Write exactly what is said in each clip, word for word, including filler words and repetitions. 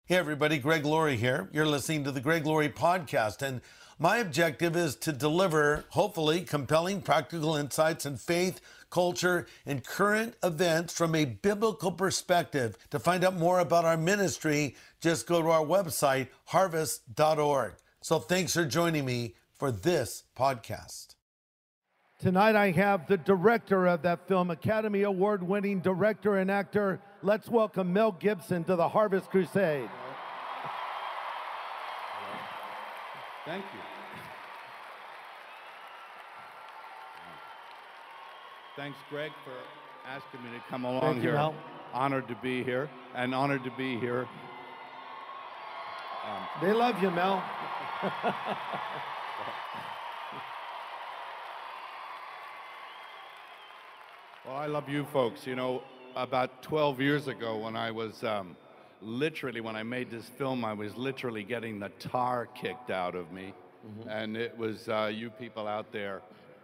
Hey everybody, Greg Laurie here. You're listening to the Greg Laurie Podcast, and my objective is to deliver, hopefully, compelling practical insights in faith, culture, and current events from a biblical perspective. To find out more about our ministry, just go to our website, harvest dot org. So thanks for joining me for this podcast. Tonight I have the director of that film, Academy Award-winning director and actor. Let's welcome Mel Gibson to the Harvest Crusade. Thank you. Thanks, Greg, for asking me to come along Thank you, here. Mel. Honored to be here, and honored to be here. Um, They love you, Mel. Well, I love you folks. You know, about twelve years ago when I was, um, literally, when I made this film, I was literally getting the tar kicked out of me. Mm-hmm. And it was uh, you people out there,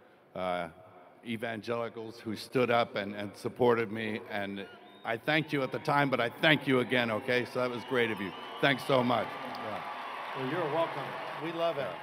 uh, evangelicals, who stood up and, and supported me. And I thanked you at the time, but I thank you again, okay? So that was great of you. Thanks so much. Yeah. Well, you're welcome. We love it.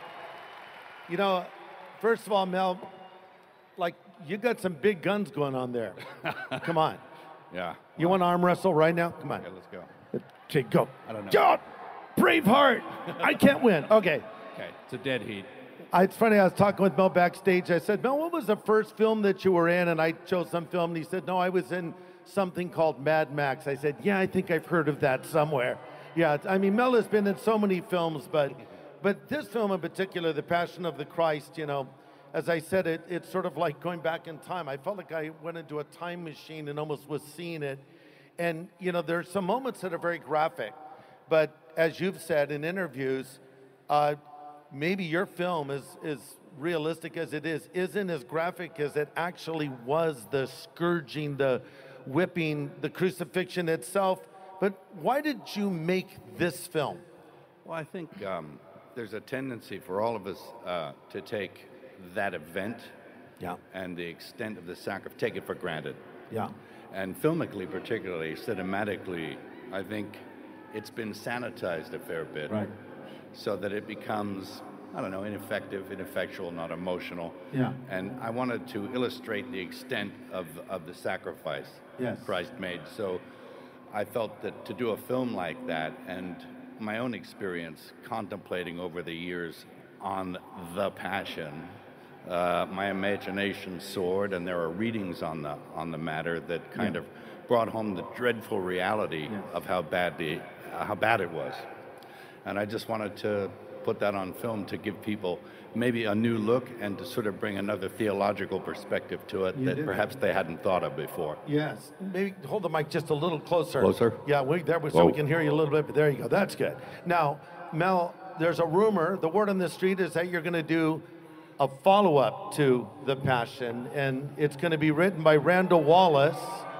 You know, first of all, Mel, like, you got some big guns going on there. Come on. Yeah. You want to arm wrestle right now? Come on. Okay, let's go. Okay, go. I don't know. Go! Braveheart! I can't win. Okay. Okay, it's a dead heat. I, it's funny, I was talking with Mel backstage. I said, Mel, what was the first film that you were in? And I chose some film, and he said, no, I was in something called Mad Max. I said, yeah, I think I've heard of that somewhere. Yeah, I mean, Mel has been in so many films, but but this film in particular, The Passion of the Christ, you know, as I said, it it's sort of like going back in time. I felt like I went into a time machine and almost was seeing it. And, you know, there's some moments that are very graphic. But as you've said in interviews, uh, maybe your film is, is realistic as it is, isn't as graphic as it actually was, the scourging, the whipping, the crucifixion itself. But why did you make this film? Well, I think um, there's a tendency for all of us uh, to take that event Yeah. and the extent of the sacrifice, take it for granted. Yeah. And filmically, particularly, cinematically, I think it's been sanitized a fair bit. Right. So that it becomes, I don't know, ineffective, ineffectual, not emotional. Yeah. And I wanted to illustrate the extent of, of the sacrifice Yes. Christ made. So I felt that to do a film like that, and my own experience contemplating over the years on the Passion, uh, my imagination soared, and there are readings on the on the matter that kind Yeah. of brought home the dreadful reality Yes. of how badly, uh, how bad it was. And I just wanted to put that on film to give people maybe a new look and to sort of bring another theological perspective to it You that did. perhaps they hadn't thought of before. Yes. Maybe hold the mic just a little closer. Closer? Yeah, we, there, so Whoa. we can hear you a little bit, but there you go. That's good. Now, Mel, there's a rumor, the word on the street is that you're going to do a follow-up to The Passion, and it's going to be written by Randall Wallace,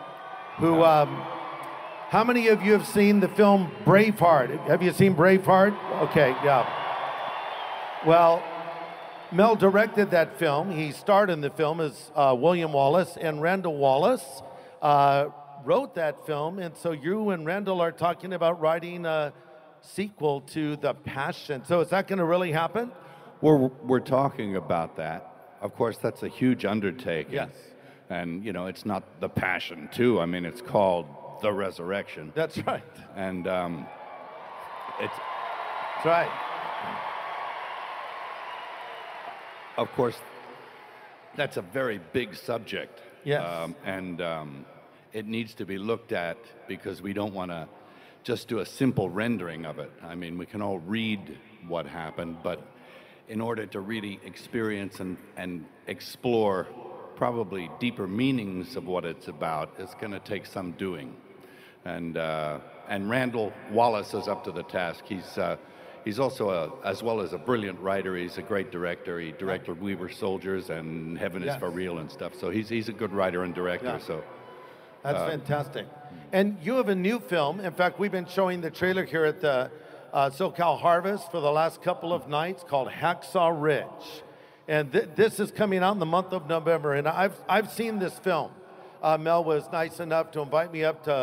who, um, how many of you have seen the film Braveheart? Have you seen Braveheart? Okay, yeah. Well, Mel directed that film. He starred in the film as uh, William Wallace, and Randall Wallace uh, wrote that film. And so you and Randall are talking about writing a sequel to The Passion. So is that going to really happen? We're, we're talking about that. Of course, that's a huge undertaking. Yes. And, you know, it's not The Passion, too. I mean, it's called The Resurrection. That's right. And um, it's, That's right. of course, that's a very big subject. Yes. Um, and um, it needs to be looked at because we don't want to just do a simple rendering of it. I mean, we can all read what happened, but in order to really experience and, and explore probably deeper meanings of what it's about, it's going to take some doing. And uh, and Randall Wallace is up to the task. He's uh, he's also a, as well as a brilliant writer. He's a great director. He directed We Were Soldiers and Heaven Yes. Is for Real and stuff. So he's he's a good writer and director. Yeah. So That's Uh, fantastic. And you have a new film. In fact, we've been showing the trailer here at the uh, SoCal Harvest for the last couple of nights called Hacksaw Ridge. And th- this is coming out in the month of November. And I've, I've seen this film. Uh, Mel was nice enough to invite me up to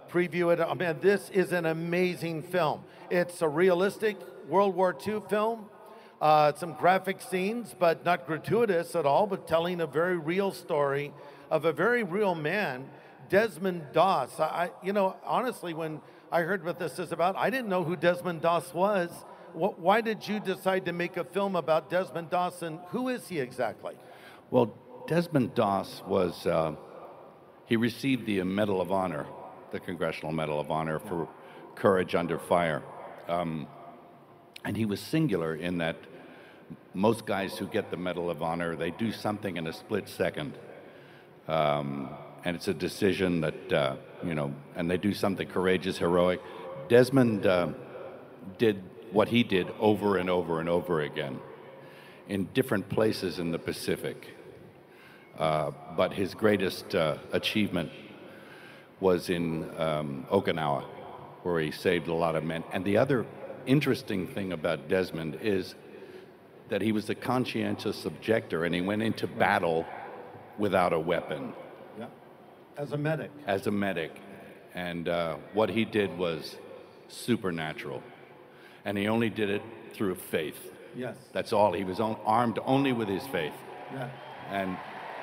preview it. I mean, this is an amazing film. It's a realistic World War Two film. Uh, some graphic scenes, but not gratuitous at all, but telling a very real story of a very real man, Desmond Doss. I, you know, honestly, when I heard what this is about, I didn't know who Desmond Doss was. What, why did you decide to make a film about Desmond Doss, and who is he exactly? Well, Desmond Doss was, uh, he received the Medal of Honor, the Congressional Medal of Honor for courage under fire. Um, And he was singular in that most guys who get the Medal of Honor, they do something in a split second. Um, and it's a decision that, uh, you know, and they do something courageous, heroic. Desmond uh, did what he did over and over and over again in different places in the Pacific. Uh, but his greatest uh, achievement was in um, Okinawa, where he saved a lot of men. And the other interesting thing about Desmond is that he was a conscientious objector, and he went into battle without a weapon. Yeah. As a medic. As a medic. And uh, what he did was supernatural. And he only did it through faith. Yes. That's all. He was on, armed only with his faith. Yeah. And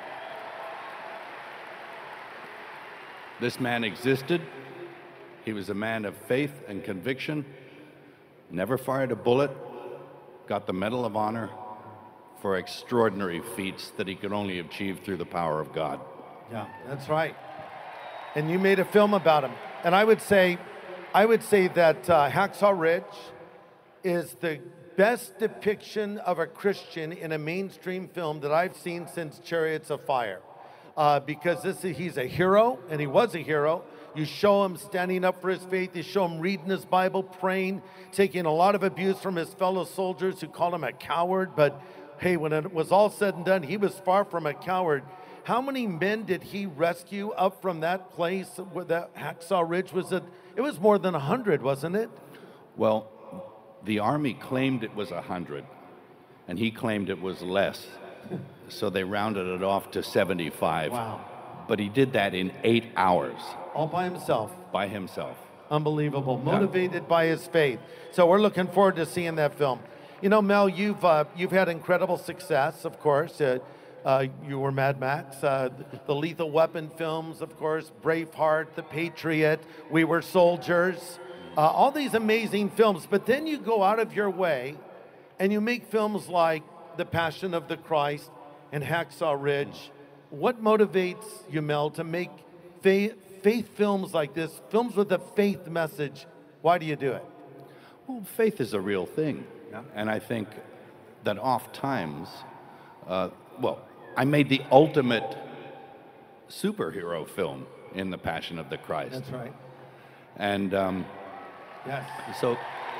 this man existed. He was a man of faith and conviction. Never fired a bullet, got the Medal of Honor for extraordinary feats that he could only achieve through the power of God. Yeah, that's right. And you made a film about him. And I would say, I would say that uh, Hacksaw Ridge is the best depiction of a Christian in a mainstream film that I've seen since Chariots of Fire. Uh, because this is, he's a hero, and he was a hero. You show him standing up for his faith. You show him reading his Bible, praying, taking a lot of abuse from his fellow soldiers who called him a coward. But hey, when it was all said and done, he was far from a coward. How many men did he rescue up from that place where that Hacksaw Ridge was? It, it was more than a hundred, wasn't it? Well, the Army claimed it was a hundred, and he claimed it was less. So they rounded it off to seventy-five. Wow. But he did that in eight hours. All by himself. By himself. Unbelievable. Motivated by his faith. So we're looking forward to seeing that film. You know, Mel, you've uh, you've had incredible success, of course. Uh, uh, you were Mad Max, uh, the Lethal Weapon films, of course, Braveheart, The Patriot, We Were Soldiers, uh, all these amazing films. But then you go out of your way and you make films like The Passion of the Christ and Hacksaw Ridge. What motivates you, Mel, to make faith, faith films like this, films with a faith message? Why do you do it? Well, faith is a real thing. Yeah. And I think that oft times, uh, well, I made the ultimate superhero film in The Passion of the Christ. That's right. And um, Yes. so,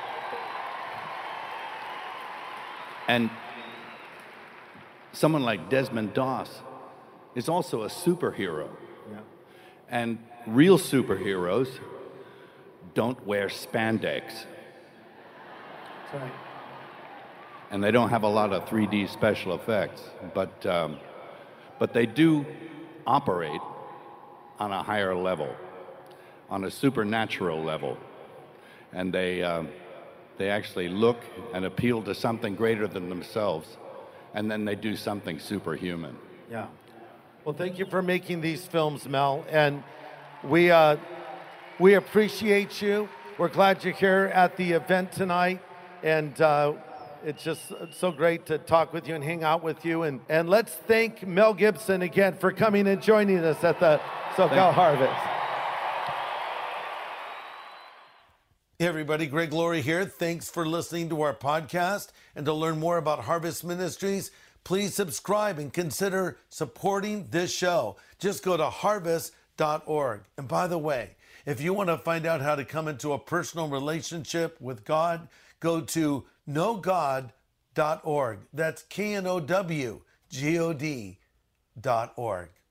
and someone like Desmond Doss is also a superhero. Yeah. And real superheroes don't wear spandex. That's right. And they don't have a lot of three D special effects, but um, but they do operate on a higher level, on a supernatural level, and they um, they actually look and appeal to something greater than themselves, and then they do something superhuman. Yeah. Well, thank you for making these films, Mel, and we uh, we appreciate you. We're glad you're here at the event tonight, and uh, it's just so great to talk with you and hang out with you. And, and let's thank Mel Gibson again for coming and joining us at the SoCal Harvest. Hey everybody, Greg Laurie here. Thanks for listening to our podcast. And to learn more about Harvest Ministries, please subscribe and consider supporting this show. Just go to harvest dot org. And by the way, if you want to find out how to come into a personal relationship with God, go to know god dot org. That's K N O W G O D dot org.